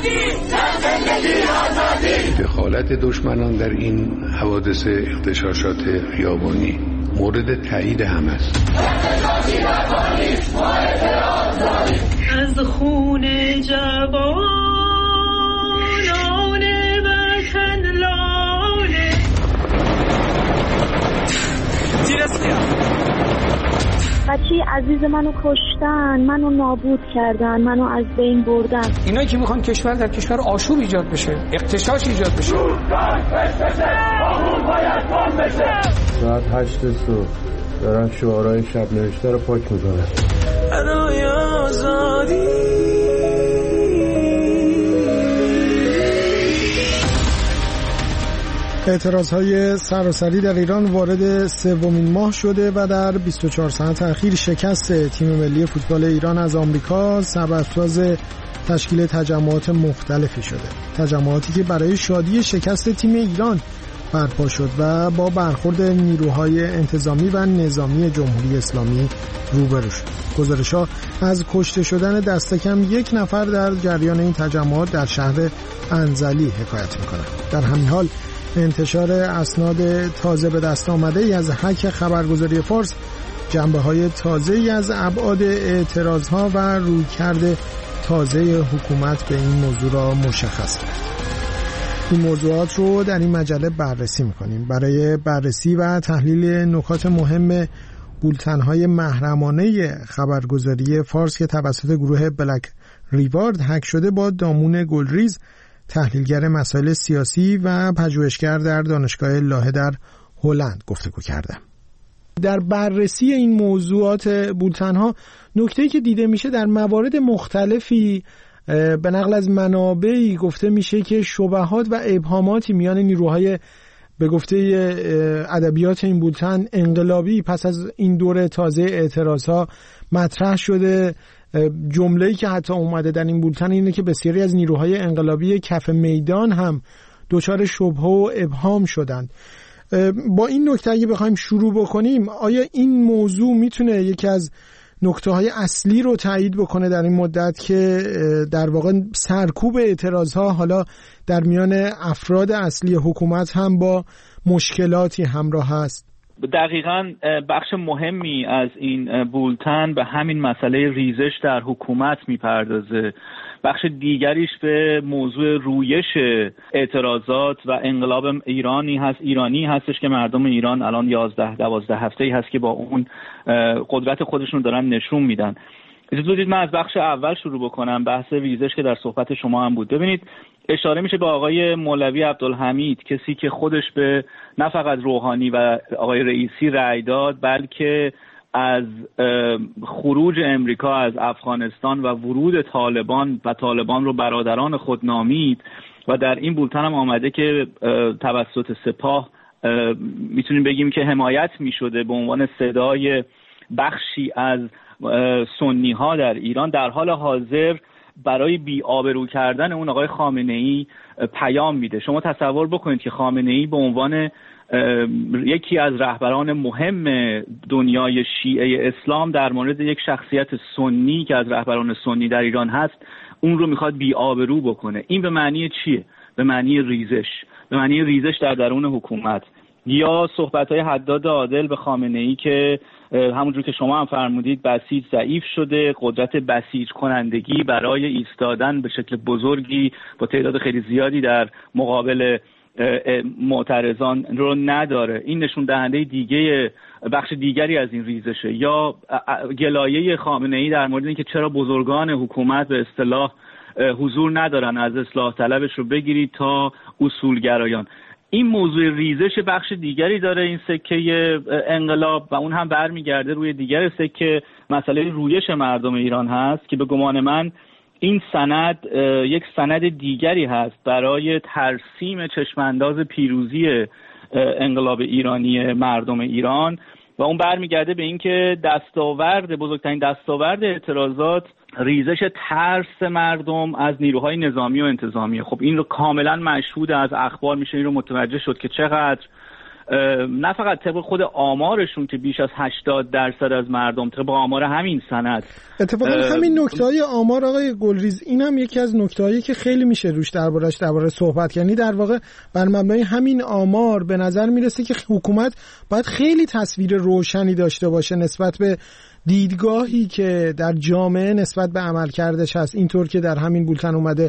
دخالت دشمنان در این حوادث اغتشاشات خیابانی مورد تایید هم است. از خون جوانان وطن لاله بچه عزیز منو کشتن، منو نابود کردن، منو از بین بردن. اینا که میخوان کشور در کشور آشوب ایجاد بشه، اغتشاش ایجاد بشه. ساعت 8 صبح دارن شعارهای شب نوشته رو پاک میکنن. برای آزادی اعتراضهای سراسری در ایران وارد سومین ماه شده و در 24 ساعت اخیر شکست تیم ملی فوتبال ایران از آمریکا سببساز تشکیل تجمعات مختلفی شده. تجمعاتی که برای شادی شکست تیم ایران برپا شد و با برخورد نیروهای انتظامی و نظامی جمهوری اسلامی روبرو شد. گزارش‌ها از کشته شدن دست کم 1 نفر در جریان این تجمعات در شهر انزلی حکایت می‌کنند. در همین حال انتشار اسناد تازه به دست آمده ای از هک خبرگزاری فارس جنبه‌های تازه‌ای از ابعاد اعتراض‌ها و رویکرد تازه حکومت به این موضوع را مشخص کرد. این موضوعات رو در این مجله بررسی می‌کنیم. برای بررسی و تحلیل نکات مهم بولتن‌های محرمانه خبرگزاری فارس که توسط گروه بلک ریوارد هک شده با دامون گلریز، تحلیلگر مسائل سیاسی و پژوهشگر در دانشگاه لاهه در هلند گفتگو کردم. در بررسی این موضوعات بولتن‌ها نکته‌ای که دیده میشه در موارد مختلفی به نقل از منابعی گفته میشه که شبهات و ابهاماتی میان نیروهای به گفته ادبیات این بولتن انقلابی پس از این دوره تازه اعتراضها مطرح شده. جمله‌ای که حتی اومده در این بولتن اینه که بسیاری از نیروهای انقلابی کف میدان هم دچار شبهه و ابهام شدند. با این نکته اگه بخوایم شروع بکنیم، آیا این موضوع میتونه یکی از نکته‌های اصلی رو تایید بکنه در این مدت که در واقع سرکوب اعتراضها حالا در میان افراد اصلی حکومت هم با مشکلاتی همراه هست؟ دقیقاً بخش مهمی از این بولتن به همین مسئله ریزش در حکومت میپردازه. بخش دیگریش به موضوع رویش اعتراضات و انقلاب ایرانی هستش که مردم ایران الان 11-12 هفته‌ای هست که با اون قدرت خودشون دارن نشون میدن. اجازه بدید من از بخش اول شروع بکنم، بحث ریزش که در صحبت شما هم بود. ببینید اشاره میشه به آقای مولوی عبدالحمید، کسی که خودش به نه فقط روحانی و آقای رئیسی رأی داد، بلکه از خروج امریکا از افغانستان و ورود طالبان و طالبان رو برادران خود نامید و در این بولتن هم آمده که توسط سپاه میتونیم بگیم که حمایت میشده به عنوان صدای بخشی از سنی ها در ایران در حال حاضر برای بی‌آبرو کردن اون آقای خامنه‌ای پیام میده. شما تصور بکنید که خامنه‌ای به عنوان یکی از رهبران مهم دنیای شیعه اسلام در مورد یک شخصیت سنی که از رهبران سنی در ایران هست اون رو میخواد بی‌آبرو بکنه. این به معنی چیه؟ به معنی ریزش، به معنی ریزش در درون حکومت. یا صحبت‌های حداد عادل به خامنه‌ای که همونجور که شما هم فرمودید بسیج ضعیف شده، قدرت بسیج کنندگی برای ایستادن به شکل بزرگی با تعداد خیلی زیادی در مقابل معترضان رو نداره. این نشون دهنده دیگه بخش دیگری از این ریزشه. یا گلایه خامنه‌ای در مورد اینکه چرا بزرگان حکومت به اصطلاح حضور ندارن، از اصلاح طلبش رو بگیرید تا اصولگرایان. این موضوع ریزش بخش دیگری داره این سکه انقلاب و اون هم برمیگرده روی دیگر سکه، مسئله رویش مردم ایران هست که به گمان من این سند یک سند دیگری هست برای ترسیم چشمانداز پیروزی انقلاب ایرانی مردم ایران و اون برمیگرده به اینکه بزرگترین دستاورد اعتراضات ریزش ترس مردم از نیروهای نظامی و انتظامی. خب این رو کاملا مشهود از اخبار میشه این رو متوجه شد که چقدر نه فقط طبق خود آمارشون که بیش از 80% از مردم، طبق آمار همین سند. اتفاقا همین نکته‌های آمار آقای گلریز، این هم یکی از نکته‌هایی که خیلی میشه روش درباره صحبت، یعنی در واقع بر مبنای همین آمار به نظر میرسه که حکومت باید خیلی تصویر روشنی داشته باشه نسبت به دیدگاهی که در جامعه نسبت به عملکردش هست. اینطور که در همین بولتن اومده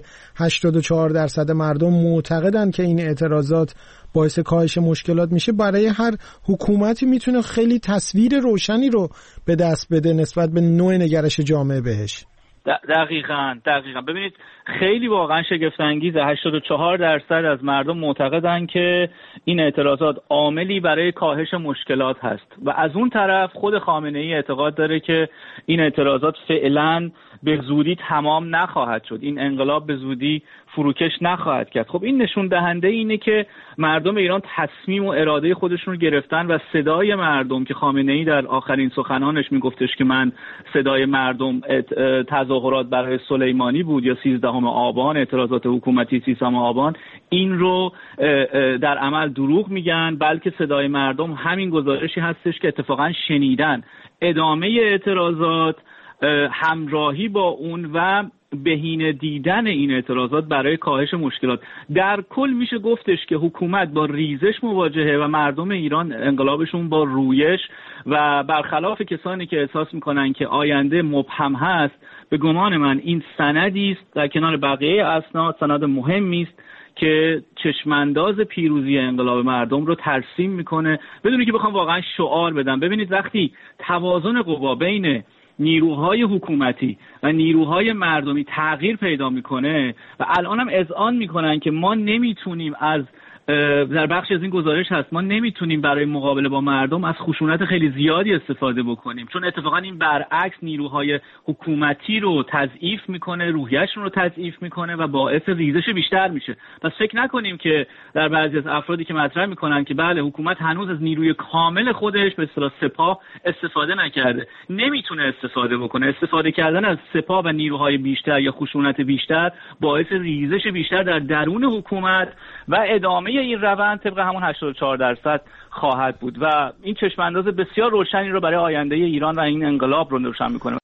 84% مردم معتقدن که این اعتراضات باعث کاهش مشکلات میشه. برای هر حکومتی میتونه خیلی تصویر روشنی رو به دست بده نسبت به نوع نگرش جامعه بهش. دقیقاً. ببینید خیلی واقعا شگفت انگیزه. 84% از مردم معتقدن که این اعتراضات عاملی برای کاهش مشکلات هست و از اون طرف خود خامنه‌ای اعتقاد داره که این اعتراضات فعلاً به زودی تمام نخواهد شد، این انقلاب به زودی فروکش نخواهد کرد. خب این نشون دهنده اینه که مردم ایران تصمیم و اراده خودشون رو گرفتن و صدای مردم که خامنه‌ای در آخرین سخنانش میگفتش که من صدای مردم تظاهرات برای سلیمانی بود یا 13 آبان، اعتراضات حکومتی 13 آبان، این رو در عمل دروغ میگن، بلکه صدای مردم همین گزارشی هستش که اتفاقا شنیدن. ادامه اعتراضات، همراهی با اون و بهینه دیدن این اعتراضات برای کاهش مشکلات. در کل میشه گفتش که حکومت با ریزش مواجهه و مردم ایران انقلابشون با رویش، و برخلاف کسانی که احساس میکنن که آینده مبهم هست، به گمان من این سندی است در کنار بقیه اسناد، سند مهمی است که چشمانداز پیروزی انقلاب مردم رو ترسیم میکنه بدون که بخوام واقعا شعار بدم. ببینید وقتی توازن قوا بین نیروهای حکومتی و نیروهای مردمی تغییر پیدا میکنه و الان هم اذعان میکنن که ما نمیتونیم در بخشی از این گزارش هست، ما نمیتونیم برای مقابله با مردم از خشونت خیلی زیادی استفاده بکنیم، چون اتفاقا این برعکس نیروهای حکومتی رو تضعیف میکنه، روحیه‌شون رو تضعیف میکنه و باعث ریزش بیشتر میشه. پس فکر نکنیم که در بعضی از افرادی که مطرح میکنن که بله حکومت هنوز از نیروی کامل خودش به اصطلاح سپاه استفاده نکرده، نمیتونه استفاده بکنه. استفاده کردن از سپاه و نیروهای بیشتر یا خشونت بیشتر باعث ریزش بیشتر در درون حکومت و ادامه این روند طبق همون 84% خواهد بود و این چشمانداز بسیار روشنی رو برای آینده ایران و این انقلاب رو روشن میکنه.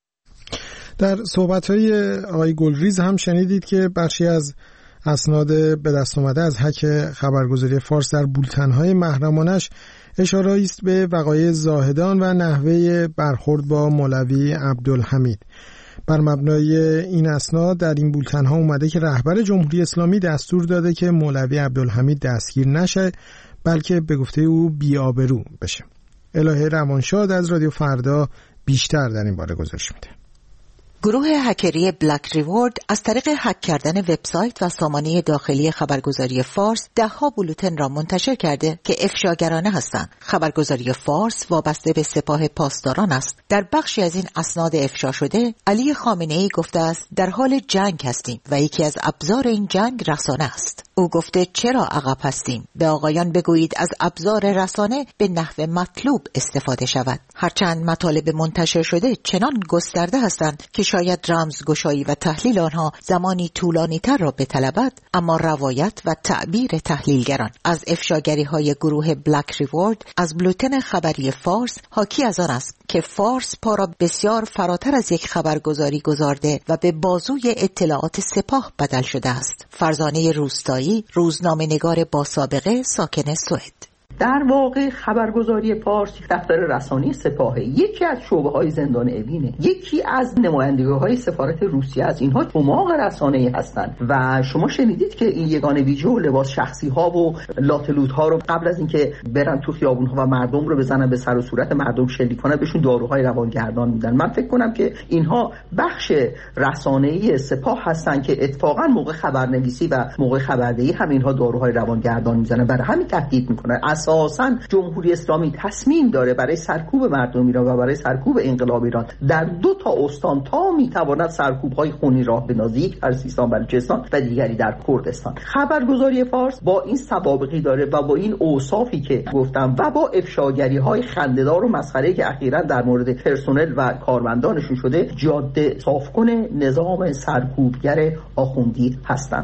در صحبت‌های آقای گلریز هم شنیدید که بخشی از اسناد به دست اومده از هک خبرگزاری فارس در بولتن‌های محرمانش اشاره‌ای است به وقایع زاهدان و نحوه برخورد با مولوی عبدالحمید. بر مبنای این اسناد در این بولتن‌ها اومده که رهبر جمهوری اسلامی دستور داده که مولوی عبدالحمید دستگیر نشه، بلکه به گفته او بی‌آبرو بشه. الهه روانشاد از رادیو فردا بیشتر در این باره گزارش میده. گروه هکری بلک ریوارد از طریق هک کردن وبسایت و سامانه داخلی خبرگزاری فارس ده‌ها بولتن را منتشر کرده که افشاگرانه هستند. خبرگزاری فارس وابسته به سپاه پاسداران است. در بخشی از این اسناد افشا شده، علی خامنه‌ای گفته است در حال جنگ هستیم و یکی از ابزار این جنگ رسانه است. او گفته چرا عقب هستیم؟ به آقایان بگویید از ابزار رسانه به نحو مطلوب استفاده شود. هرچند مطالب منتشر شده چنان گسترده هستند که شاید رمزگشایی و تحلیل آنها زمانی طولانی تر را بطلبد، اما روایت و تعبیر تحلیلگران از افشاگری‌های گروه بلک ریوارد از بولتن خبری فارس حاکی از آن است که فارس پا را بسیار فراتر از یک خبرگزاری گذارده و به بازوی اطلاعات سپاه بدل شده است. فرزانه روستایی، روزنامه‌نگار با سابقه ساکن سوئد. در واقع خبرگزاری فارس یک دفتر رسانه‌ای سپاهه، یکی از شعبه‌های زندان اوینه، یکی از نمایندگی‌های سفارت روسیه است. اینها چماق رسانه‌ای هستند و شما شنیدید که این یگانه ویژه و لباس شخصی‌ها و لاتلودها رو قبل از اینکه برن تو خیابون‌ها و مردم رو بزنن به سر و صورت مردم شلیک کنن بهشون داروهای روانگردان میدن. من فکر کنم که اینها بخش رسانه‌ای سپاه هستند که اتفاقاً موقع خبرنویسی و موقع خبردهی هم اینها داروهای روانگردان میزنن، برای همین تهدید میکنن. اساساً جمهوری اسلامی تصمیم داره برای سرکوب مردم ایران و برای سرکوب انقلاب ایران در 2 استان تا میتواند سرکوب‌های خونی راه بندازه، یک در سیستان و بلوچستان و دیگری در کردستان. خبرگزاری فارس با این سوابقی داره و با این اوصافی که گفتم و با افشاگری‌های خنده‌دار و مسخره‌ای که اخیراً در مورد پرسنل و کارمندانشون شده، جاده صافکن نظام سرکوبگر آخوندی هستند.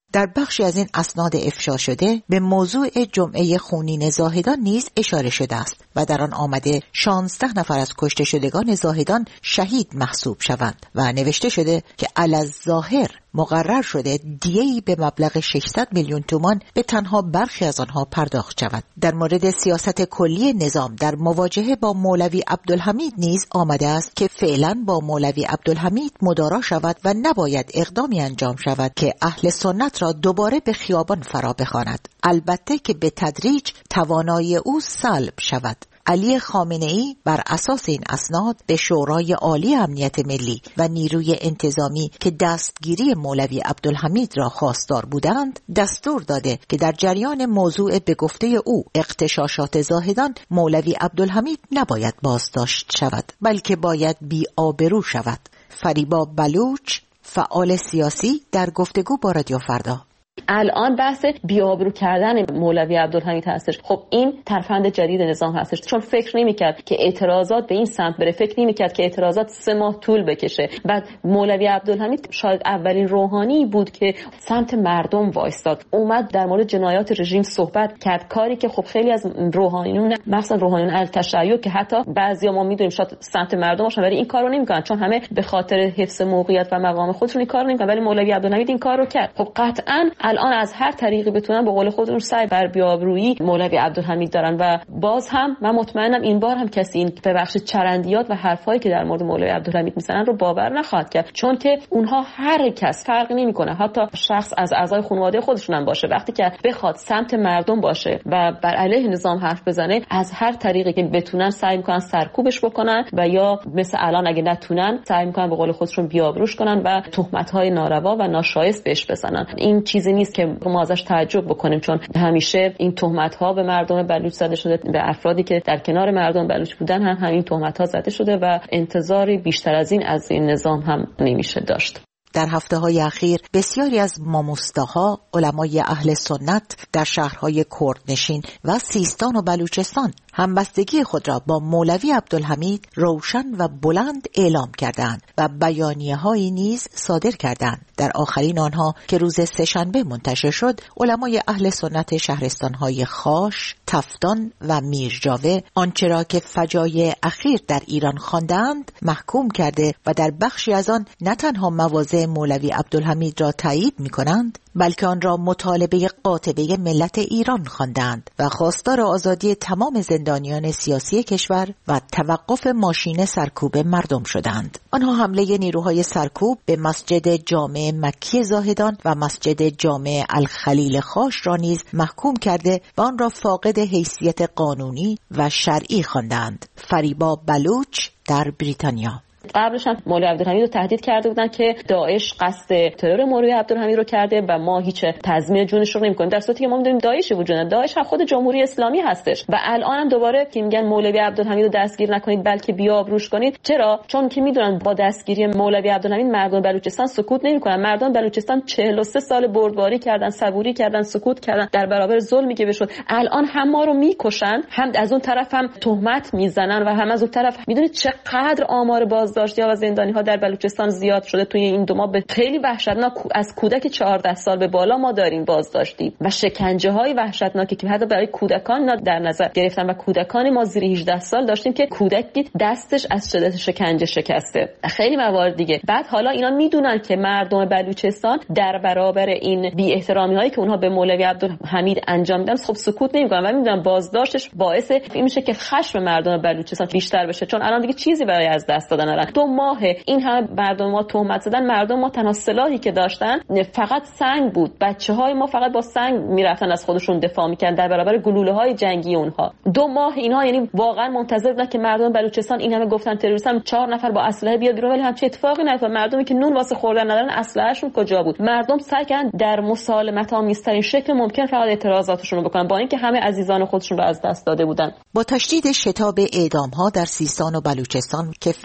در بخشی از این اسناد افشا شده به موضوع جمعه خونین زاهدان نیز اشاره شده است و در آن آمده 16 نفر از کشته شدگان زاهدان شهید محسوب شوند و نوشته شده که علی‌الظاهر مقرر شده دیه‌ای به مبلغ 600 میلیون تومان به تنها برخی از آنها پرداخت شود. در مورد سیاست کلی نظام در مواجهه با مولوی عبدالحمید نیز آمده است که فعلا با مولوی عبدالحمید مدارا شود و نباید اقدامی انجام شود که اهل سنت را دوباره به خیابان فرا بخواند، البته که به تدریج توانایی او سلب شود. علی خامنه‌ای بر اساس این اسناد به شورای عالی امنیت ملی و نیروی انتظامی که دستگیری مولوی عبدالحمید را خواستار بودند دستور داده که در جریان موضوع به گفته او اغتشاشات زاهدان مولوی عبدالحمید نباید بازداشت شود بلکه باید بی‌آبرو شود. فریبا بلوچ، فعال سیاسی، در گفتگو با رادیو فردا: الان بحث بی‌آبرو کردن مولوی عبدالحمید هستش. خب این ترفند جدید نظام هستش، چون فکر نمی‌کرد که اعتراضات به این سمت بره، فکر نمی‌کرد که اعتراضات 3 ماه طول بکشه. بعد مولوی عبدالحمید شاید اولین روحانی بود که سمت مردم وایستاد، اومد در مورد جنایات رژیم صحبت کرد، کاری که خب خیلی از روحانیون، مثلا روحانیون التشیع که حتی بعضیا ما می‌دونیم شاید سمت مردم باشن ولی این کارو نمی‌کنن، چون همه به خاطر حفظ موقعیت و مقام خودشون این کارو نمی‌کنن، ولی مولوی عبدالحمید این کارو کرد. خب قطعاً الان از هر طریقی بتونن به قول خودشون سعی بر بی‌آبرویی مولوی عبدالحمید دارن و باز هم من مطمئنم این بار هم کسی این ببخشید چرندیات و حرفایی که در مورد مولوی عبدالحمید میزنن رو باور نخواهد کرد، چون که اونها هر کس فرقی نمیکنه، حتی شخص از اعضای خانواده خودشون هم باشه، وقتی که بخواد سمت مردم باشه و بر علیه نظام حرف بزنه از هر طریقی که بتونن سعی میکنن سرکوبش بکنن و یا مثل الان اگه نتونن سعی میکنن به قول خودشون بی‌آبروش کنن و تهمت‌های ناروا و ناشایست بهش بزنن. این چیزی نیست که ما ازش تعجب بکنیم، چون همیشه این تهمت‌ها به مردم بلوچ زده شده، به افرادی که در کنار مردم بلوچ بودن هم همین تهمت‌ها زده شده و انتظاری بیشتر از این نظام هم نمیشه داشت. در هفته‌های اخیر بسیاری از ماموستاها، علمای اهل سنت در شهرهای کردنشین و سیستان و بلوچستان همبستگی خود را با مولوی عبدالحمید روشن و بلند اعلام کردند و بیانیه‌هایی نیز صادر کردند. در آخرین آنها که روز سه‌شنبه منتشر شد، علمای اهل سنت شهرستان‌های خاش، تفتان و میرجاوه آنچه را که فجایع اخیر در ایران خواندند محکوم کرده و در بخشی از آن نه تنها مواضع مولوی عبدالحمید را تایید می‌کنند بلکه آن را مطالبه قاطبه ملت ایران خواندند و خواستار آزادی تمام زندانیان سیاسی کشور و توقف ماشین سرکوب مردم شدند. آنها حمله نیروهای سرکوب به مسجد جامع مکی زاهدان و مسجد جامع الخلیل خاش را نیز محکوم کرده و آن را فاقد حیثیت قانونی و شرعی خواندند. فریبا بلوچ در بریتانیا: قبلش هم مولوی عبدالحمید رو تهدید کرده بودن که داعش قصد ترور مولوی عبدالحمید رو کرده و ما هیچ تضمین جونش رو نمی‌کنیم، در صورتی که ما می‌دونیم داعش وجود نداره. داعش هم خود جمهوری اسلامی هستش و الان هم دوباره که میگن مولوی عبدالحمید رو دستگیر نکنید بلکه بی‌آبروش کنید. چرا؟ چون که میدونن با دستگیری مولوی عبدالحمید مردم بلوچستان سکوت نمی‌کنن. مردم بلوچستان 43 سال بردباری کردن، صبوری کردن، سکوت کردن در برابر ظلمی که بهشون. الان هم ما رو میکشن، هم از اون طرف هم تهمت میزنن و هم از اون طرف میدونید چقدر آمار بازداشتی ها و زندانی ها در بلوچستان زیاد شده توی این 2 ماه. به خیلی وحشتناک، از کودک 14 سال به بالا ما داریم بازداشتی و شکنجه های وحشتناکی که حتی برای کودکان در نظر گرفتن و کودکان ما زیر 18 سال داشتیم که کودکی دستش از شدت شکنجه شکسته. خیلی موارد دیگه. بعد حالا اینا میدونن که مردم بلوچستان در برابر این بی احترامی هایی که اونها به مولوی عبدالحمید انجام میدن خب سکوت نمیکنن و میدونن بازداشتش باعث این میشه که خشم مردم بلوچستان بیشتر بشه، چون الان دیگه چیزی برای از دست دادن ندارن. 2 ماه این همه مردم ما تهمت زدن، مردم ما تنها سلاحی که داشتن فقط سنگ بود. بچه‌های ما فقط با سنگ میرفتن از خودشون دفاع میکردن در برابر گلوله‌های جنگی اونها. 2 ماه اینها یعنی واقعا منتظر بودن که مردم بلوچستان این همه گفتن تروریستن 4 نفر با اسلحه بیاد بیرون، ولی همچین اتفاقی نیفتاد. مردمی که نون واسه خوردن ندارن اسلحه‌شون کجا بود؟ مردم سعی کردن در مسالمت‌آمیزترین شکل ممکن فقط اعتراضاتشون رو بکنن با اینکه همه عزیزان خودشون رو از دست داده بودن. با تشدید شتاب اعدام‌ها در سیستان و بلوچستان که فعالان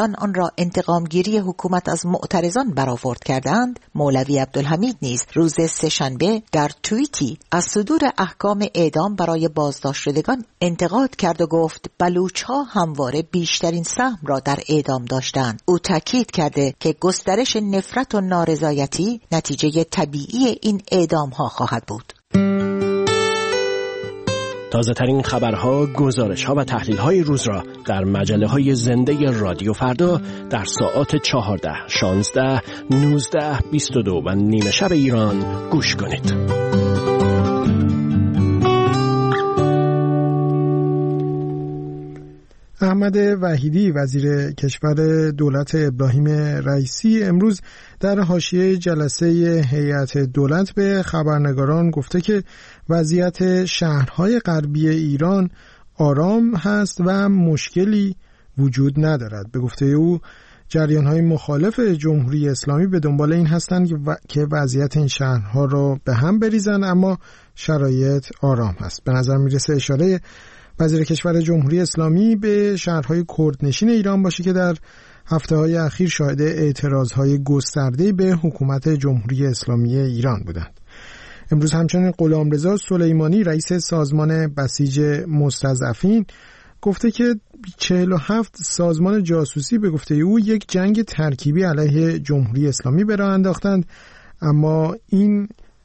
معترضان آن را انتقامگیری حکومت از معترضان برآورد کردند، مولوی عبدالحمید نیز روز سه‌شنبه در توییتی از صدور احکام اعدام برای بازداشت شدگان انتقاد کرد و گفت بلوچ‌ها همواره بیشترین سهم را در اعدام داشتند. او تاکید کرده که گسترش نفرت و نارضایتی نتیجه طبیعی این اعدام‌ها خواهد بود. تازه ترین خبرها، گزارش‌ها و تحلیل‌های روز را در مجله‌های زنده رادیو فردا در ساعات 14، 16، 19، 22 و نیمه شب ایران گوش کنید. احمد وحیدی وزیر کشور دولت ابراهیم رئیسی امروز در حاشیه جلسه هیئت دولت به خبرنگاران گفته که وضعیت شهرهای غربی ایران آرام هست و مشکلی وجود ندارد. به گفته او جریان‌های مخالف جمهوری اسلامی به دنبال این هستند که وضعیت این شهرها را به هم بریزند، اما شرایط آرام هست. به نظر میرسه اشاره وزیر کشور جمهوری اسلامی به شهرهای کردنشین ایران باشه که در هفته‌های اخیر شاهد اعتراضهای گسترده به حکومت جمهوری اسلامی ایران بودند. امروز همچنین غلامرضا سلیمانی رئیس سازمان بسیج مستضعفین گفته که 47 سازمان جاسوسی به گفته او یک جنگ ترکیبی علیه جمهوری اسلامی به راه انداختند، اما این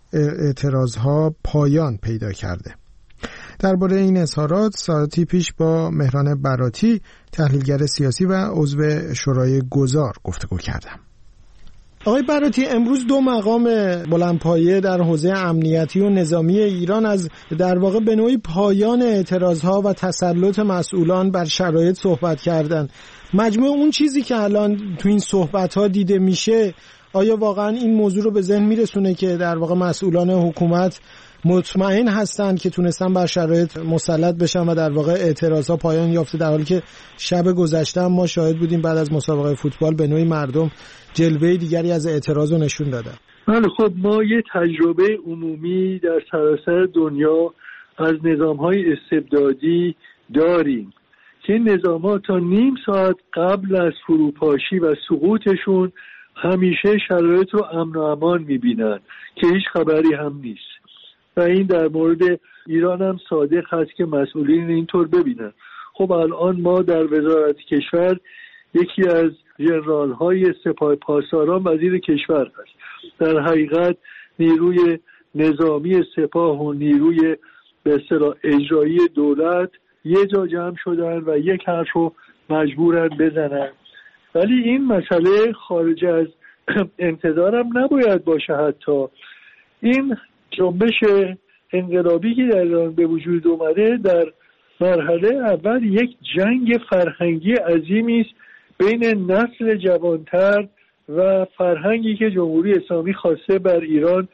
اعتراضها پایان پیدا کرده. درباره این اظهارات ساعتی پیش با مهران براتی تحلیلگر سیاسی و عضو شورای گذار گفتگو کردم. آقای براتی، امروز دو مقام بلندپایه در حوزه امنیتی و نظامی ایران از در واقع به نوعی پایان اعتراضها و تسلط مسئولان بر شرایط صحبت کردند. مجموع اون چیزی که الان تو این صحبت‌ها دیده میشه، آیا واقعا این موضوع رو به ذهن میرسونه که در واقع مسئولان حکومت مطمئن هستند که تونستن بر شرایط مسلط بشن و در واقع اعتراضها پایان یافته، در حالی که شب گذشته ما شاهد بودیم بعد از مسابقه فوتبال به نوعی مردم جلوه دیگری از اعتراض رو نشون دادن؟ بله، خب ما یه تجربه عمومی در سراسر دنیا از نظام‌های استبدادی داریم که این نظام‌ها تا نیم ساعت قبل از فروپاشی و سقوطشون همیشه شرایط رو امن و امان می‌بینن که هیچ خبری هم نیست. و این در مورد ایران هم صادق هست که مسئولین اینطور ببینن. خب الان ما در وزارت کشور یکی از ژنرال‌های سپاه پاسداران وزیر کشور هست. در حقیقت نیروی نظامی سپاه و نیروی به اصطلاح اجرایی دولت یه جا جمع شدن و یک حرف رو مجبورن بزنن. ولی این مسئله خارج از انتظارم نباید باشه. حتی این جنبش انقلابی که در ایران به وجود اومده در مرحله اول یک جنگ فرهنگی عظیمی است بین نسل جوانتر و فرهنگی که جمهوری اسلامی خواسته بر ایران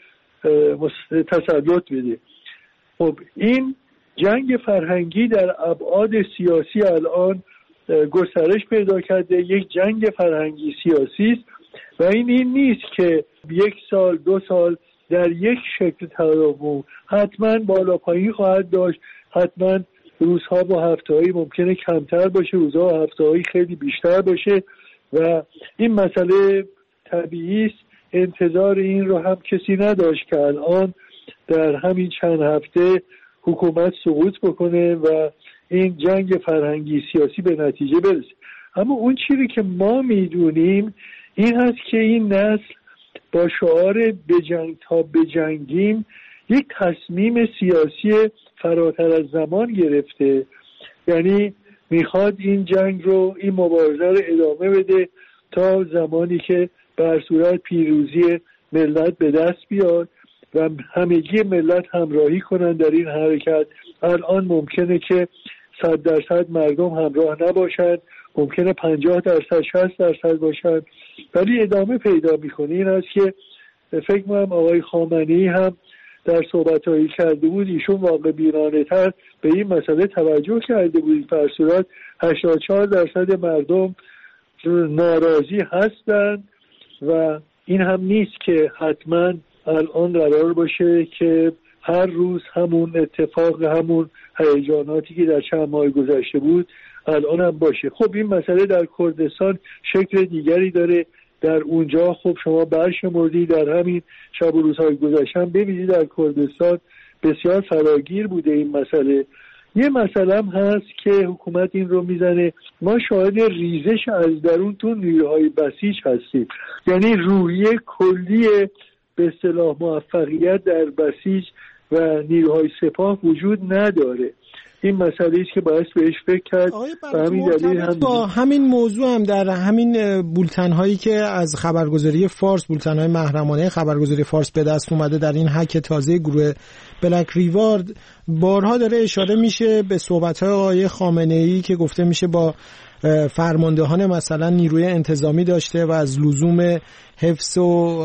تسلط بده. خب این جنگ فرهنگی در ابعاد سیاسی الان گسترش پیدا کرده، یک جنگ فرهنگی سیاسی است و این نیست که یک سال دو سال در یک شکل تداوم، حتما بالا پایین خواهد داشت، حتما روزها با هفته‌هایی ممکنه کمتر باشه، روزها و هفته‌هایی خیلی بیشتر باشه و این مسئله طبیعی است. انتظار این رو هم کسی نداشت که الان در همین چند هفته حکومت سقوط بکنه و این جنگ فرهنگی سیاسی به نتیجه برسه. اما اون چیزی که ما میدونیم این هست که این نسل با شعار بجنگ تا بجنگیم یک تصمیم سیاسی فراتر از زمان گرفته، یعنی میخواد این جنگ رو، این مبارزه رو ادامه بده تا زمانی که به هر صورت پیروزی ملت به دست بیاد و همگی ملت همراهی کنن در این حرکت. الان ممکنه که 100% مردم همراه نباشن، ممکنه 50%، 60% باشن، ولی ادامه پیدا میکنه. این است که فکر می‌کنم آقای خامنه‌ای هم در صحبت‌هایی کرده بود، ایشون واقع بینانه‌تر به این مسئله توجه کرده بود. در صورت 84% مردم ناراضی هستند و این هم نیست که حتما الان قرار باشه که هر روز همون اتفاق، همون هیجاناتی که در چند ماه گذشته بود الان هم باشه. خب این مسئله در کردستان شکل دیگری داره. در اونجا خب شما برشمردی در همین شب و روزهای گذشته هم ببینید در کردستان بسیار فراگیر بوده این مسئله. یه مسئله هم هست که حکومت این رو میزنه، ما شاهد ریزش از درون تو نیروهای بسیج هستیم، یعنی روحیه کلی به اصطلاح موفقیت در بسیج و نیروهای سپاه وجود نداره. این مسئله است که باعث بهش فکر کرد. همین دلیل هم با همین موضوع هم در همین بولتن هایی که از خبرگزاری فارس، بولتن های محرمانه خبرگزاری فارس به دست اومده در این هک تازه گروه بلک ریوارد، بارها داره اشاره میشه به صحبت های آقای خامنه ای که گفته میشه با فرماندهان مثلا نیروی انتظامی داشته و از لزوم حفظ و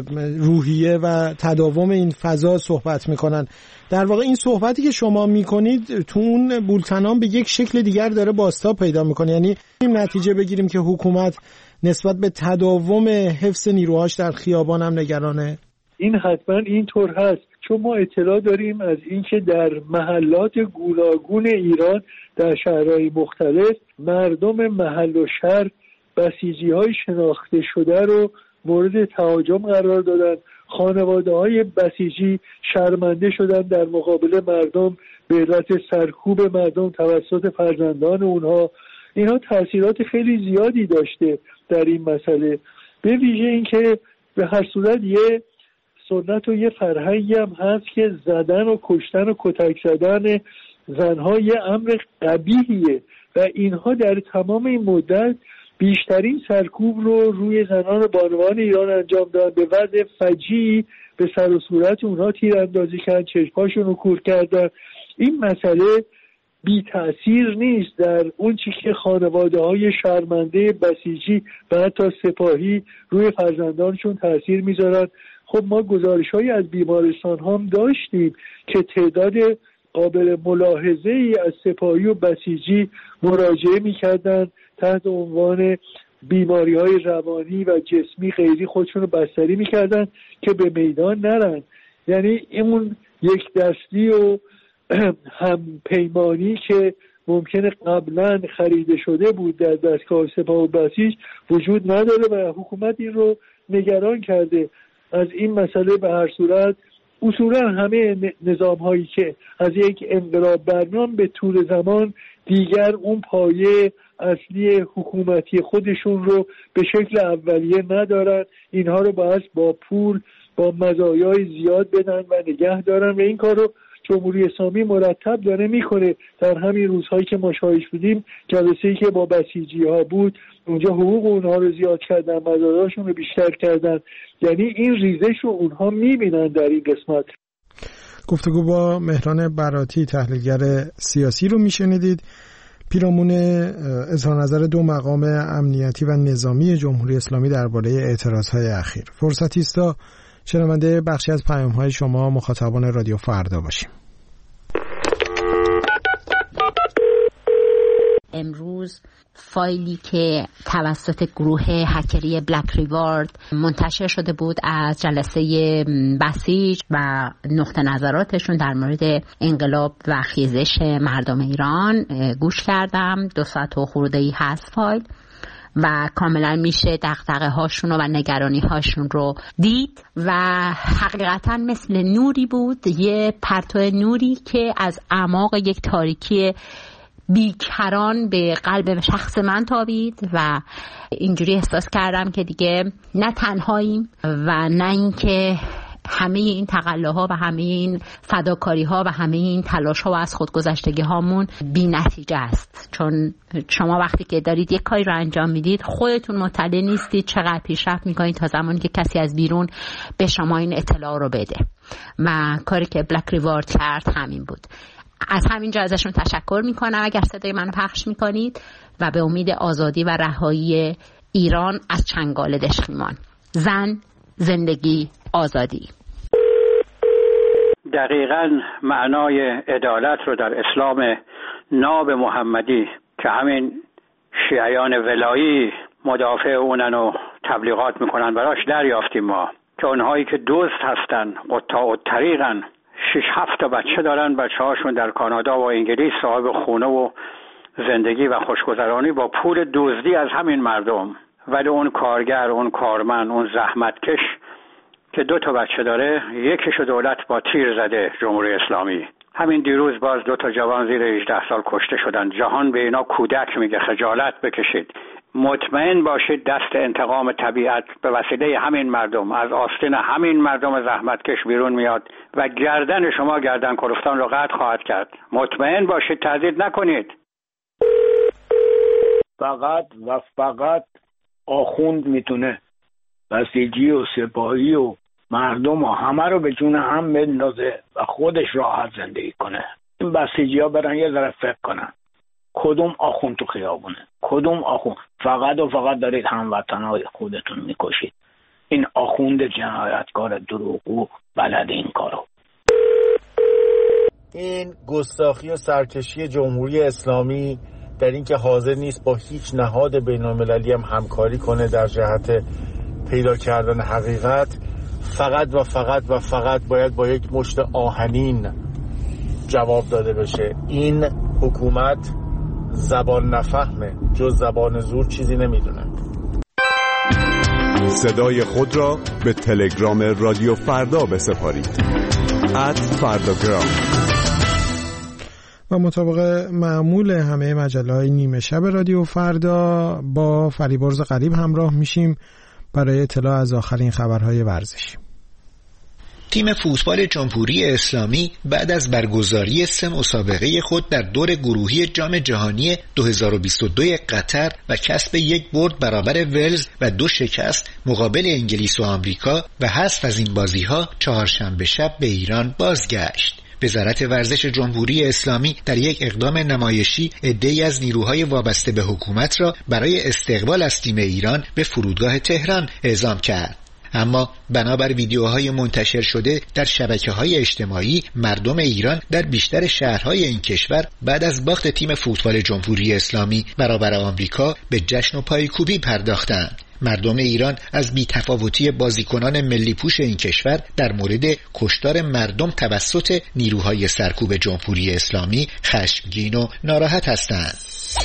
روحیه و تداوم این فضا صحبت میکنن. در واقع این صحبتی که شما میکنید تو اون بولتنان به یک شکل دیگر داره بازتاب پیدا میکنه، یعنی این نتیجه بگیریم که حکومت نسبت به تداوم حفظ نیروهاش در خیابان هم نگرانه. این حتما اینطور هست، چون ما اطلاع داریم از اینکه در محلات گوناگون ایران در شهرهای مختلف مردم محل و شهر بسیجی‌های شناخته شده رو مورد تهاجم قرار دادن. خانواده‌های بسیجی شرمنده شدن در مقابل مردم به علت سرکوب مردم توسط فرزندان اونها. اینها تأثیرات خیلی زیادی داشته در این مسئله، به ویژه اینکه به هر صورت یه سنت و یه فرهنگی هم هست که زدن و کشتن و کتک زدن زنها یه امر قبیحیه و اینها در تمام این مدت بیشترین سرکوب رو روی زنان و بانوان ایران انجام دادن، به وضع فجیعی به سر و صورت اونها تیراندازی کردن، چشماشون رو کور کردن. این مسئله بی تأثیر نیست در اون چی که خانواده های شرمنده بسیجی و حتی سپاهی روی فرزندانشون تأثیر میذارن. خب ما گزارش های از بیمارستان هم داشتیم که تعداد قابل ملاحظه ای از سپاهی و بسیجی مراجعه میکردن تحت عنوان بیماری های روانی و جسمی غیری خودشون رو بستری میکردن که به میدان نرن. یعنی اون یک دستی و هم پیمانی که ممکنه قبلا خریده شده بود در دستگاه سپاه و بسیج وجود نداره و حکومت این رو نگران کرده. از این مسئله به هر صورت اصولا همه نظام هایی که از یک انقلاب برمیان به طول زمان دیگر اون پایه اصلی حکومتی خودشون رو به شکل اولیه ندارن، اینها رو باید با پول با مزایای زیاد بدن و نگه دارن و این کار رو جمهوری اسلامی مرتب داره میکنه. در همین روزهایی که ما شاهد بودیم جلسه‌ای که با بسیجی ها بود اونجا حقوق اونها رو زیاد کردن، مزایاشون رو بیشتر کردن، یعنی این ریزش رو اونها میبینن در این قسمت. گفتگو با مهران براتی تحلیلگر سیاسی رو میشنیدید. پیرامون اظهار نظر دو مقام امنیتی و نظامی جمهوری اسلامی درباره اعتراضهای اخیر، فرصتی است تا شنونده بخشی از پیام‌های شما مخاطبان رادیو فردا باشیم. امروز فایلی که توسط گروه هکری بلک ریوارد منتشر شده بود از جلسه بسیج و نقطه نظراتشون در مورد انقلاب و خیزش مردم ایران گوش کردم. 2 ساعت و خورده‌ای هست فایل و کاملا میشه دغدغه هاشون و نگرانی هاشون رو دید و حقیقتا مثل نوری بود، یه پرتو نوری که از اعماق یک تاریکی بیکران به قلب شخص من تابید و اینجوری احساس کردم که دیگه نه تنهاییم و نه اینکه همه این تقلاها و همه این فداکاری ها و همه این تلاش ها و از خودگذشتگی هامون بی نتیجه است. چون شما وقتی که دارید یک کاری رو انجام میدید خودتون مطلع نیستید چقدر پیشرفت میکنید تا زمانی که کسی از بیرون به شما این اطلاع رو بده و کاری که بلک ریوارد کرد همین بود. از همینجا ازشون تشکر میکنم اگر صدای منو پخش میکنید و به امید آزادی و رهایی ایران از چنگال دشخیمان. زن، زندگی، آزادی. دقیقاً معنای عدالت رو در اسلام ناب محمدی که همین شیعیان ولایی مدافع اونن و تبلیغات میکنن براش دریافتیم ما، که اونهایی که دزد هستن، قطاع الطریقن، 6-7 تا بچه دارن، بچه هاشون در کانادا و انگلیس صاحب خونه و زندگی و خوشگذرانی با پول دزدی از همین مردم. ولی اون کارگر، اون کارمند، اون زحمتکش که 2 بچه داره، یکیشو دولت با تیر زده، جمهوری اسلامی. همین دیروز باز 2 جوان زیر 18 سال کشته شدن. جهان به اینا کودک میگه، خجالت بکشید. مطمئن باشید دست انتقام طبیعت به وسیله همین مردم از آستین همین مردم زحمتکش بیرون میاد و گردن شما گردن کلفتان رو قطع خواهد کرد. مطمئن باشید، تردید نکنید. فقط آخوند میتونه بسیجی و سپاهی و مردم و همه رو به جون هم بندازه و خودش راحت زندگی کنه. این بسیجی ها برن یه ذره فکر کنن کدوم آخوند تو خیابونه، کدوم آخوند. فقط دارید هموطنهای خودتون میکشید. این آخوند جنایتکار دروغگو بلد این کارو. این گستاخی و سرکشی جمهوری اسلامی در این که حاضر نیست با هیچ نهاد بین‌المللی هم همکاری کنه در جهت پیدا کردن حقیقت، فقط باید با یک مشت آهنین جواب داده بشه. این حکومت زبان نفهمه، جز زبان زور چیزی نمیدونه. صدای خود را به تلگرام رادیو فردا بسپارید @فرداگرام. و مطابق معمول همه مجله‌های نیمه شب رادیو فردا با فریبرز غریب همراه میشیم برای اطلاع از آخرین خبرهای ورزشی. تیم فوتبال جمهوری اسلامی بعد از برگزاری 3 مسابقه خود در دور گروهی جام جهانی 2022 قطر و کسب 1 برد برابر ولز و 2 شکست مقابل انگلیس و آمریکا و حذف از این بازی‌ها چهارشنبه شب به ایران بازگشت. وزارت ورزش جمهوری اسلامی در یک اقدام نمایشی عده‌ای از نیروهای وابسته به حکومت را برای استقبال از تیم ایران به فرودگاه تهران اعزام کرد. اما بنابر ویدیوهای منتشر شده در شبکه‌های اجتماعی، مردم ایران در بیشتر شهرهای این کشور بعد از باخت تیم فوتبال جمهوری اسلامی برابر آمریکا به جشن و پایکوبی پرداختند. مردم ایران از بی‌تفاوتی بازیکنان ملی پوش این کشور در مورد کشتار مردم توسط نیروهای سرکوب جمهوری اسلامی خشمگین و ناراحت هستند.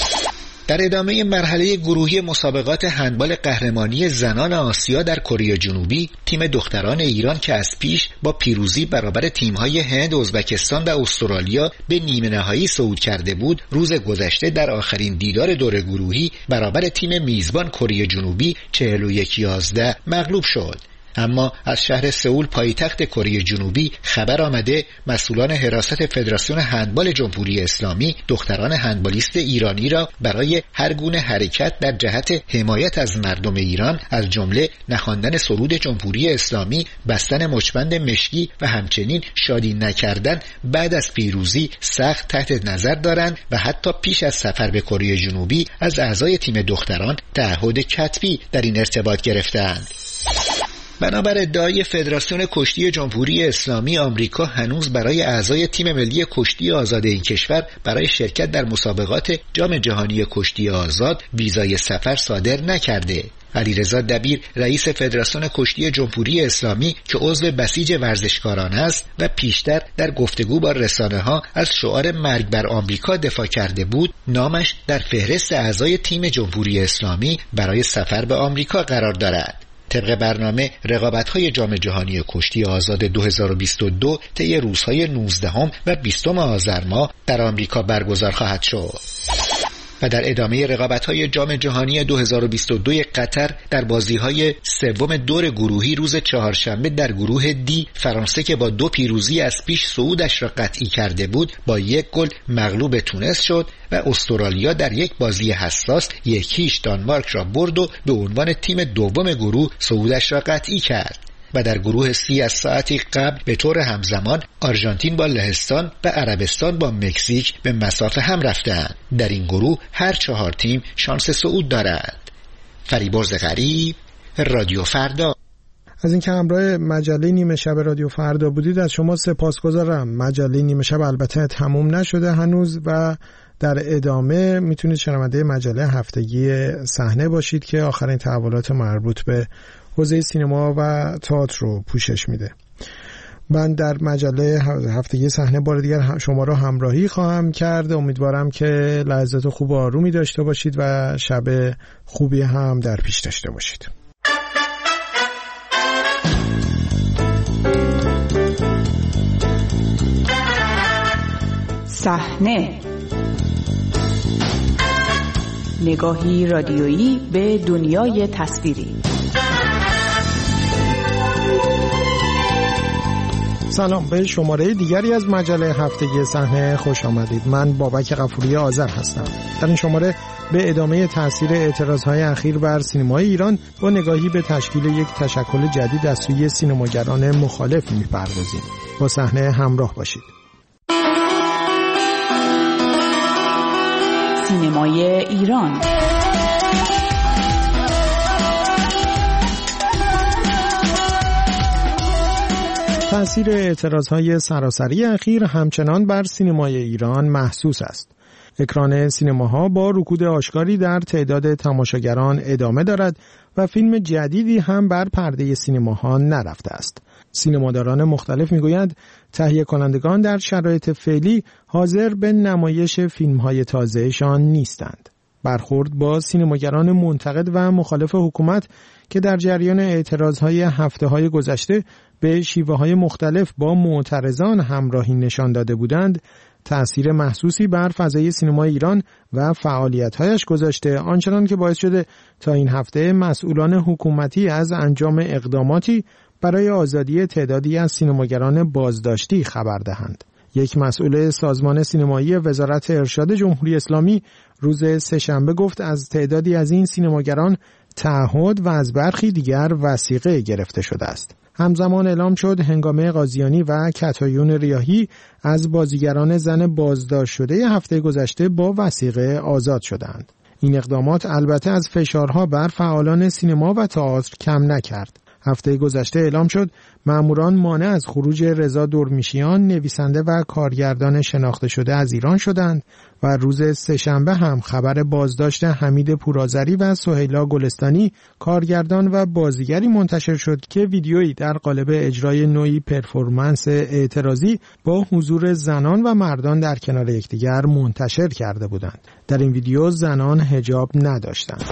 در ادامه مرحله گروهی مسابقات هندبال قهرمانی زنان آسیا در کره جنوبی، تیم دختران ایران که از پیش با پیروزی برابر تیم‌های هند، ازبکستان و استرالیا به نیمه نهایی صعود کرده بود، روز گذشته در آخرین دیدار دور گروهی برابر تیم میزبان کره جنوبی 41-11 مغلوب شد. اما از شهر سئول پایتخت کره جنوبی خبر آمده مسئولان حراست فدراسیون هندبال جمهوری اسلامی دختران هندبالیست ایرانی را برای هر گونه حرکت در جهت حمایت از مردم ایران از جمله نخواندن سرود جمهوری اسلامی، بستن مچبند مشکی و همچنین شادی نکردن بعد از پیروزی سخت تحت نظر دارند و حتی پیش از سفر به کره جنوبی از اعضای تیم دختران تعهد کتبی در این ارتباط گرفتند. بنابر ادعای فدراسیون کشتی جمهوری اسلامی، آمریکا هنوز برای اعضای تیم ملی کشتی آزاد این کشور برای شرکت در مسابقات جام جهانی کشتی آزاد ویزای سفر صادر نکرده. علیرضا دبیر رئیس فدراسیون کشتی جمهوری اسلامی که عضو بسیج ورزشکاران است و پیشتر در گفتگو با رسانه‌ها از شعار مرگ بر آمریکا دفاع کرده بود، نامش در فهرست اعضای تیم جمهوری اسلامی برای سفر به آمریکا قرار دارد. طبق برنامه رقابت‌های جام جهانی کشتی آزاد 2022 طی روزهای 19 و 20 آذر ماه در آمریکا برگزار خواهد شد. و در ادامه رقابت‌های جام جهانی 2022 قطر در بازی‌های سوم دور گروهی روز چهارشنبه در گروه دی، فرانسه که با 2 پیروزی از پیش صعودش را قطعی کرده بود با 1 گل مغلوب تونس شد و استرالیا در یک بازی حساس 1-0 دانمارک را برد و به عنوان تیم دوم گروه صعودش را قطعی کرد. و در گروه سی از ساعتی قبل به طور همزمان آرژانتین با لهستان و عربستان با مکزیک به مسافه هم رفتند. در این گروه هر 4 تیم شانس صعود دارند. فریبرز غریب، رادیو فردا. از اینکه همراه مجله نیمه شب رادیو فردا بودید از شما سپاسگزارم. مجله نیمه شب البته تموم نشده هنوز و در ادامه میتونید شنونده مجله هفتگی صحنه باشید که آخرین تحولات مربوط به حوزه سینما و تئاتر رو پوشش میده. من در مجله هفتگی صحنه بار دیگر شما را همراهی خواهم کرد. امیدوارم که لحظات خوب و آرومی داشته باشید و شب خوبی هم در پیش داشته باشید. صحنه، نگاهی رادیویی به دنیای تصویری. سلام، به شماره دیگری از مجله هفتگی صحنه خوش آمدید. من بابک غفوری آذر هستم. در این شماره به ادامه تاثیر اعتراضهای اخیر بر سینمای ایران با نگاهی به تشکیل یک تشکل جدید از سوی سینماگران مخالف می‌پردازیم. با صحنه همراه باشید. سینمای ایران. تأثیر اعتراضهای سراسری اخیر همچنان بر سینمای ایران محسوس است. اکران سینماها با رکود آشکاری در تعداد تماشاگران ادامه دارد و فیلم جدیدی هم بر پرده سینماها نرفته است. سینماداران مختلف میگویند تهیه کنندگان در شرایط فعلی حاضر به نمایش فیلم‌های تازه‌شان نیستند. برخورد با سینماگران منتقد و مخالف حکومت که در جریان اعتراضهای هفته‌های گذشته به شیوه‌های مختلف با معترضان همراهی نشان داده بودند، تأثیر محسوسی بر فضای سینمای ایران و فعالیت‌هایش گذاشته، آنچنان که باعث شده تا این هفته مسئولان حکومتی از انجام اقداماتی برای آزادی تعدادی از سینماگران بازداشتی خبر دهند. یک مسئول سازمان سینمایی وزارت ارشاد جمهوری اسلامی روز سه‌شنبه گفت از تعدادی از این سینماگران تعهد و از برخی دیگر وثیقه گرفته شده است. همزمان اعلام شد هنگامه قاضیانی و کتایون ریاحی از بازیگران زن بازداشت شده هفته گذشته با وثیقه آزاد شدند. این اقدامات البته از فشارها بر فعالان سینما و تئاتر کم نکرد. هفته گذشته اعلام شد ماموران مانع از خروج رضا دورمیشیان، نویسنده و کارگردان شناخته شده از ایران شدند و روز سه‌شنبه هم خبر بازداشت حمید پورآذری و سهیلا گلستانی، کارگردان و بازیگری منتشر شد که ویدیویی در قالب اجرای نوعی پرفورمنس اعتراضی با حضور زنان و مردان در کنار یکدیگر منتشر کرده بودند. در این ویدیو زنان حجاب نداشتند.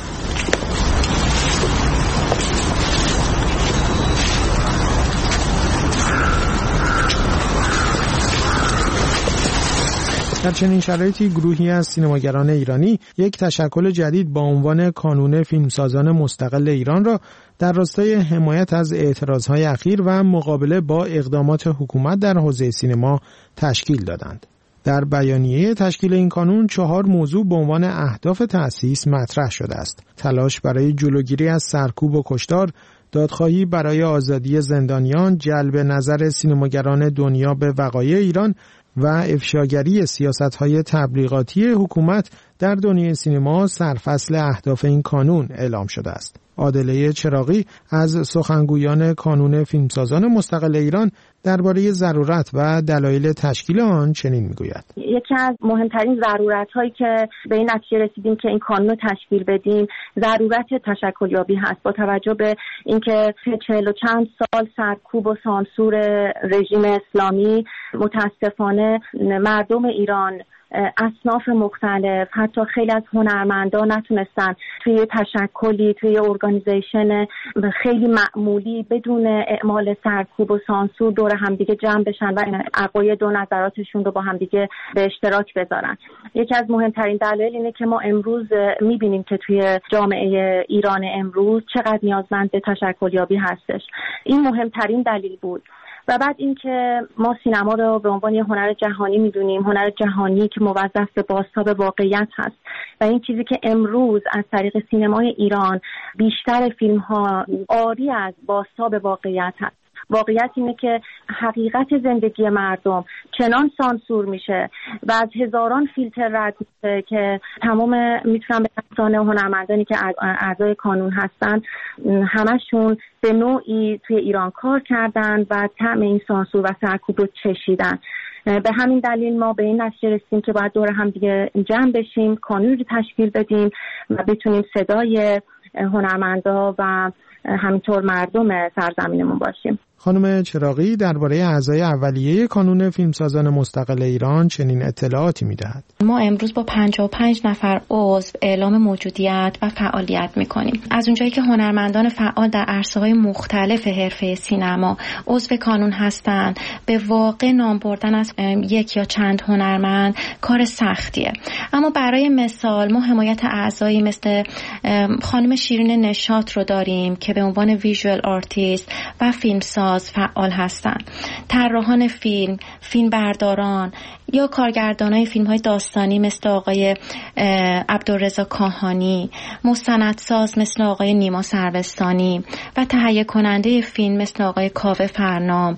در چنین شرایطی گروهی از سینماگران ایرانی یک تشکل جدید با عنوان کانون فیلمسازان مستقل ایران را در راستای حمایت از اعتراضهای اخیر و مقابله با اقدامات حکومت در حوزه سینما تشکیل دادند. در بیانیه تشکیل این کانون 4 موضوع به عنوان اهداف تأسیس مطرح شده است: تلاش برای جلوگیری از سرکوب و کشتار، دادخواهی برای آزادی زندانیان، جلب نظر سینماگران دنیا به وقایع ایران و افشاگری سیاست‌های تبلیغاتی حکومت در دنیای سینما سرفصل اهداف این کانون اعلام شده است. عادله چراغی از سخنگویان کانون فیلمسازان مستقل ایران درباره ضرورت و دلایل تشکیل آن چنین میگوید: یکی از مهمترین ضرورت‌هایی که به این نتیجه رسیدیم که این کانون رو تشکیل بدیم ضرورت تشکلیابی هست، با توجه به اینکه 40 و چند سال سرکوب و سانسور رژیم اسلامی متاسفانه مردم ایران، اصناف مختلف، حتی خیلی از هنرمندان نتونستن توی تشکلی، توی ارگانیزیشن خیلی معمولی بدون اعمال سرکوب و سانسور دور همدیگه جمع بشن و عقاید و نظراتشون رو با همدیگه به اشتراک بذارن. یکی از مهمترین دلایل اینه که ما امروز میبینیم که توی جامعه ایران امروز چقدر نیازمند به تشکلیابی هستش. این مهمترین دلیل بود. و بعد اینکه ما سینما رو به عنوان یه هنر جهانی میدونیم، هنر جهانی که موظف به بازتاب واقعیت هست و این چیزی که امروز از طریق سینمای ایران بیشتر فیلم‌ها عاری از بازتاب واقعیت هست. واقعیت اینه که حقیقت زندگی مردم چنان سانسور میشه و از هزاران فیلتر رد میشه که تمام میتونم به دستان هنرمندانی که اعضای کانون هستن همشون به نوعی توی ایران کار کردن و طعم این سانسور و سرکوب رو چشیدن. به همین دلیل ما به این نتیجه رسیدیم که باید دور هم دیگه جمع بشیم، کانون رو تشکیل بدیم و بتونیم صدای هنرمندا و همینطور مردم سرزمینمون باشیم. خانم چراغی درباره اعضای اولیه کانون فیلمسازان مستقل ایران چنین اطلاعاتی می‌دهد. ما امروز با 55 نفر عضو اعلام موجودیت و فعالیت می‌کنیم. از اونجایی که هنرمندان فعال در عرصه‌های مختلف حرفه سینما عضو کانون هستند، به واقع نام بردن از یک یا چند هنرمند کار سختیه. اما برای مثال ما حمایت اعضایی مثل خانم شیرین نشاط رو داریم که به عنوان ویژوال آرتیست و فیلمساز فعال هستند. طراحان فیلم برداران یا کارگردانای فیلم‌های داستانی مثل آقای عبدالرضا کاهانی، مستندساز مثل آقای نیما سروستانی و تهیه کننده فیلم مثل آقای کاوه فرنام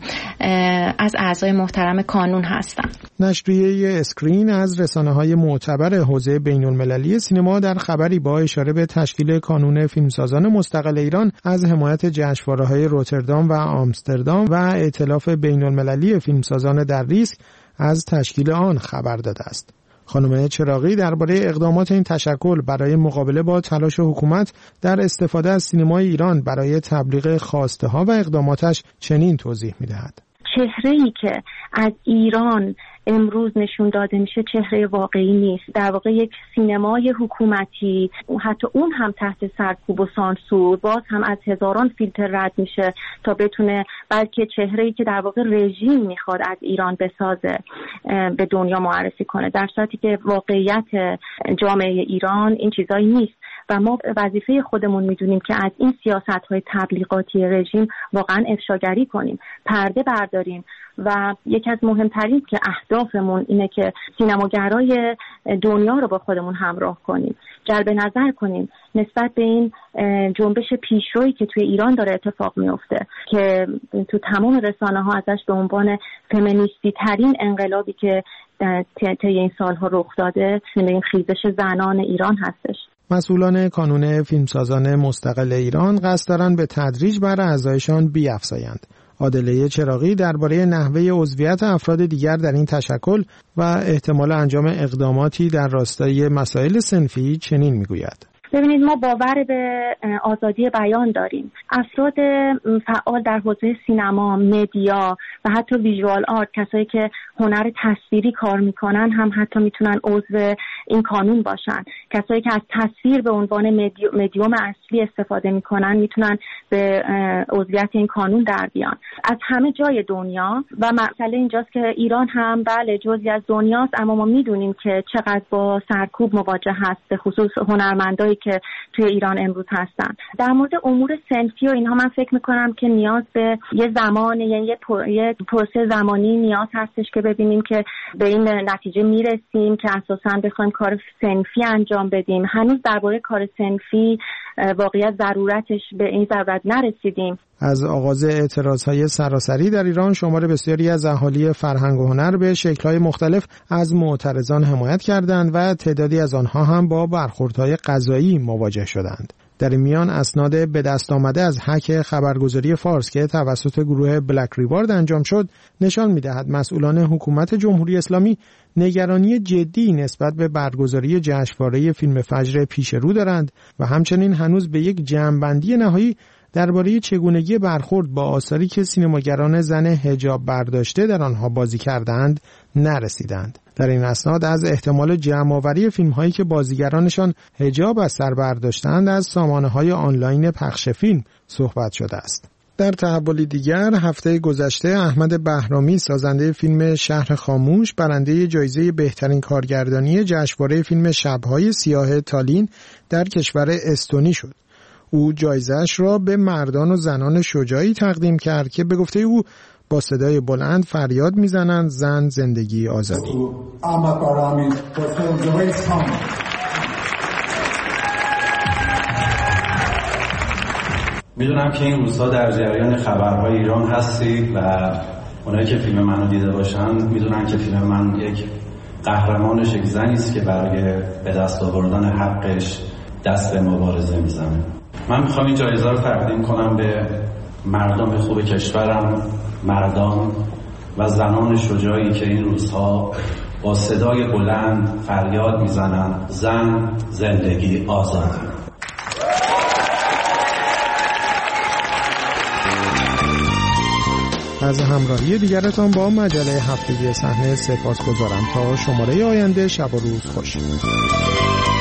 از اعضای محترم کانون هستند. نشریه اسکرین از رسانه‌های معتبر حوزه بین‌المللی سینما در خبری با اشاره به تشکیل کانون فیلمسازان مستقل ایران از حمایت جشنواره‌های روتردام و آمستردام و ائتلاف بین‌المللی فیلمسازان در ریسک از تشکیل آن خبر داده است. خانم چراغی درباره اقدامات این تشکل برای مقابله با تلاش حکومت در استفاده از سینمای ایران برای تبلیغ خواسته‌ها و اقداماتش چنین توضیح می‌دهد. چهره‌ای که از ایران امروز نشون داده میشه چهره واقعی نیست. در واقع یک سینمای حکومتی، حتی اون هم تحت سرکوب و سانسور، باز هم از هزاران فیلتر رد میشه تا بتونه بلکه چهره‌ای که در واقع رژیم میخواد از ایران بسازه به دنیا معرفی کنه، در صورتی که واقعیت جامعه ایران این چیزایی نیست و ما وظیفه خودمون میدونیم که از این سیاست‌های تبلیغاتی رژیم واقعا افشاگری کنیم، پرده برداریم و یکی از مهمترین که اهدافمون اینه که سینماگرای دنیا رو با خودمون همراه کنیم، جلب نظر کنیم نسبت به این جنبش پیشرویی که توی ایران داره اتفاق میفته که تو تمام رسانه‌ها ازش به عنوان فمینیستی ترین انقلابی که طی این سالها رخ داده این خیزش زنان ایران هستش. مسئولان کانون فیلمسازان مستقل ایران قصد دارند به تدریج بر اعضایشان بیفزایند. عادله چراغی درباره نحوه عضویت افراد دیگر در این تشکل و احتمال انجام اقداماتی در راستای مسائل صنفی چنین میگوید. ببینید ما باور به آزادی بیان داریم. افراد فعال در حوزه سینما، مدیا و حتی ویژوال آرت، کسایی که هنر تصویری کار میکنن هم حتی میتونن عضو این کانون باشن. کسایی که از تصویر به عنوان مدیوم اصلی استفاده میکنن میتونن به عضویت این کانون در بیان. از همه جای دنیا و مسئله اینجاست که ایران هم بله جزئی از دنیاست، اما ما میدونیم که چقدر با سرکوب مواجه هست، به خصوص هنرمندایی که توی ایران امروز هستن. در مورد امور صنفی و اینها من فکر میکنم که نیاز به یه زمان، یعنی یه پروسه زمانی نیاز هستش که ببینیم که به این نتیجه میرسیم که اساساً بخوایم کار صنفی انجام بدیم. هنوز درباره کار صنفی واقعیت ضرورتش به این ضرورت نرسیدیم. از آغاز اعتراضهای سراسری در ایران شمار بسیاری از اهالی فرهنگ و هنر به شکل‌های مختلف از معترضان حمایت کردند و تعدادی از آنها هم با برخوردهای قضایی مواجه شدند. در این میان اسناد به دست آمده از هک خبرگزاری فارس که توسط گروه بلک ریوارد انجام شد نشان می‌دهد مسئولان حکومت جمهوری اسلامی نگرانی جدی نسبت به برگزاری جشنواره فیلم فجر پیش رو دارند و همچنین هنوز به یک جمع‌بندی نهایی درباره چگونگی برخورد با آثاری که سینماگران زن حجاب برداشته در آنها بازی کردند نرسیدند. در این اسناد از احتمال جمع‌آوری فیلم‌هایی که بازیگرانشان حجاب از سر برداشتند از سامانه‌های آنلاین پخش فیلم صحبت شده است. در تحولی دیگر هفته گذشته احمد بهرامی سازنده فیلم شهر خاموش برنده جایزه بهترین کارگردانی جشنواره فیلم شب‌های سیاه تالین در کشور استونی شد. او جایزه‌اش را به مردان و زنان شجاعی تقدیم کرد که به گفته او با صدای بلند فریاد می‌زنند زن، زندگی، آزادی. میدونم که این روزها در جریان خبرهای ایران هستید و اونایی که فیلم منو دیده باشن میدونن که فیلم من یک قهرمانش یک زنی است که برای به دست آوردن حقش دست به مبارزه میزنه. من میخوام این جایزه رو تقدیم کنم به مردم خوب کشورم، مردان و زنان شجاعی که این روزها با صدای بلند فریاد میزنن زن، زندگی، آزادی. از همراهی دیگرتان با مجله هفتگی صحنه سپاسگزارم. تا شماره آینده شب و روز خوش.